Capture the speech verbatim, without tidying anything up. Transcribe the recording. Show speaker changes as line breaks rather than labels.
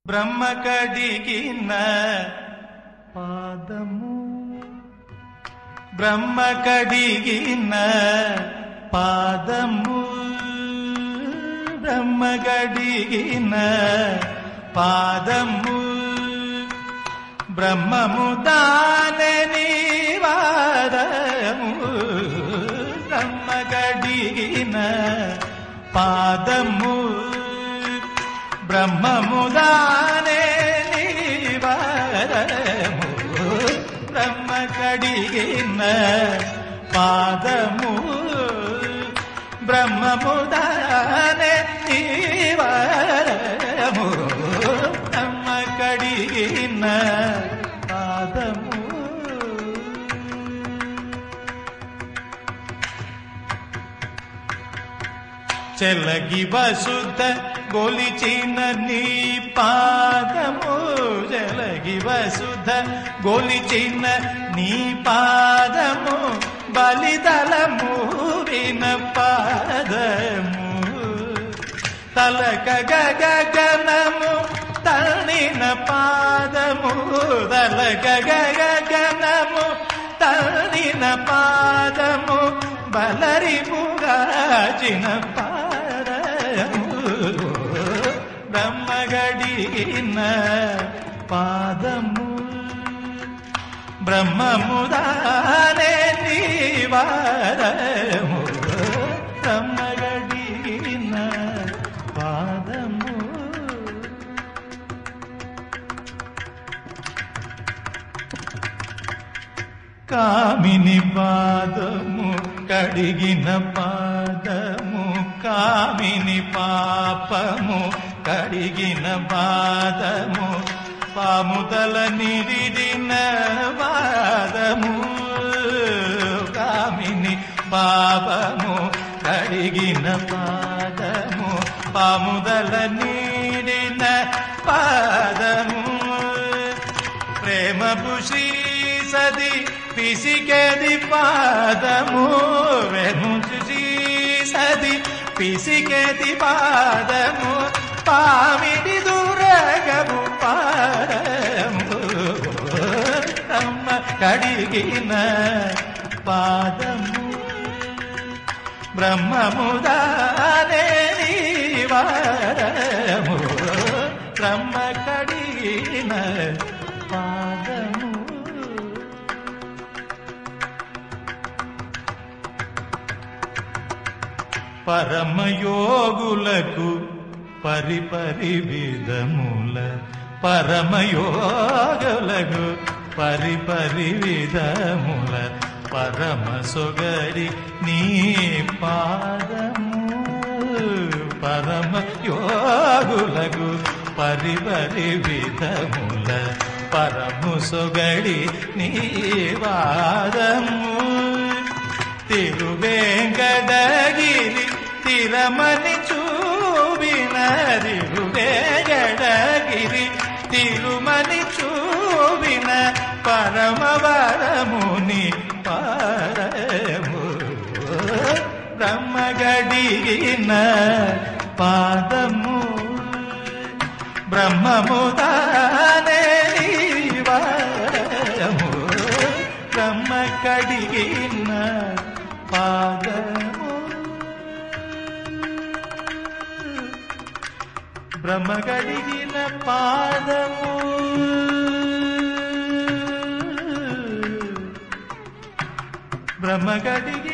బ్రహ్మ కడిగిన పాదము బ్రహ్మ కడిగిన పాదము బ్రహ్మ కడిగిన పాదము బ్రహ్మము దానని వాదము బ్రహ్మ కడిగిన పాదము బ్రహ్మము దానని వాదము బ్రహ్మ కడిగిన పాదము బ్రహ్మము దానని వాదము బ్రహ్మ కడిగిన పాదము చెలగి వసుధ గొలిచిన నీ పాదము చెలగి వసుధ గొలిచిన నీ పాదము బలిదలము విన పాదము తలక గగనము తల్లిన పాదము తలక గగనము తల్లిన పాదము బలరి ముగాచిన పాదము బ్రహ్మగడిగిన పాదము బ్రహ్మముదానే నీవారము బ్రహ్మగడిగిన పాదము కామిని పాదము కడిగిన పాదము కామిని పాపము కడిగిన పాదము పాముదల నిరిడిన పాదము కామిని పాపము కడిగిన పాదము పాముదల నిరిడిన పాదము ప్రేమపు శ్రీ సది పిసికెది పాదము వెనుచి సది పిసికెది పాదము పామిడి దురగము పాదము బ్రహ్మ కడిగిన పాదము బ్రహ్మముదానే నీవారము బ్రహ్మ కడిగిన పాదము పరమయోగులకు పరిపరి విధముల పరమయోగులకు పరిపరి విధముల పరమ సొగడి నీ పాదము పరమయోగులకు పరిపరి విధముల పరము సొగడి నీ పాదము తిరువేంకటగిరి తిరమని చూపిన తిరువేంకటగిరి తిరుమని చూపిన పరమవరముని పాదము బ్రహ్మగడిగిన పాదము బ్రహ్మముదానే వారము బ్రహ్మ కడిగిన పాదము బ్రహ్మ కడిగిన పాదము బ్రహ్మ కడిగి